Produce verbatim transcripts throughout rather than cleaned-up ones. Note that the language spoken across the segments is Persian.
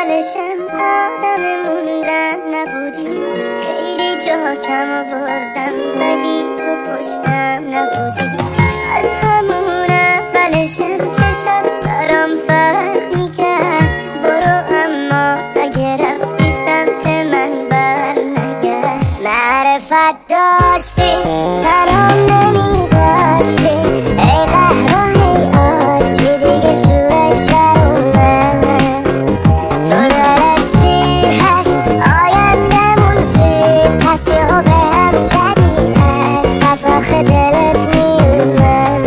اولشم آدم موندن نبودی، خیلی جا کم آوردم ولی تو پشتم نبودی. از همون اولشم چشات برام فرق میکرد، برو اما اگه رفتی سمت من بر نگرد. معرفت داشتی تنام نمیذاشتی، ای قهر و هی آشتی دیگه شورش در اومد. تو دلت چی هست آیندمون چی، پس یهو به هم زدی از پس آخه دلت میومد.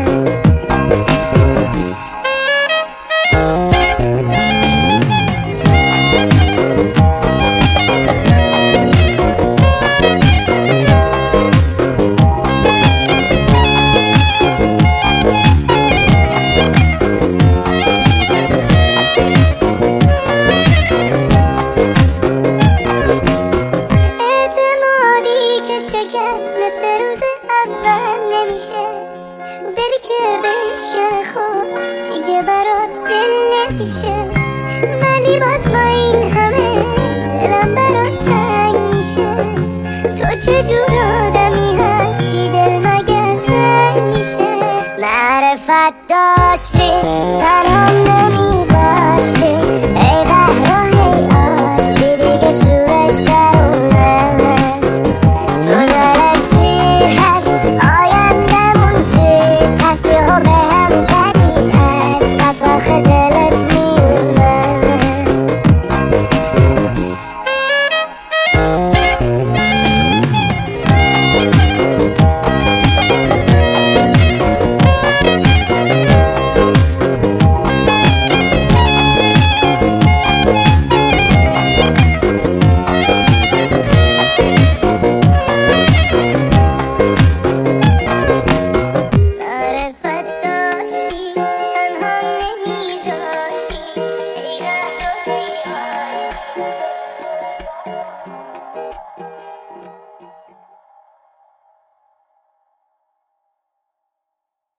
شکست مثل روز اول نمیشه، دلی که بهش خوب دیگه برات دل نمیشه. ولی باز با این همه دلم برات تنگ میشه. تو چجور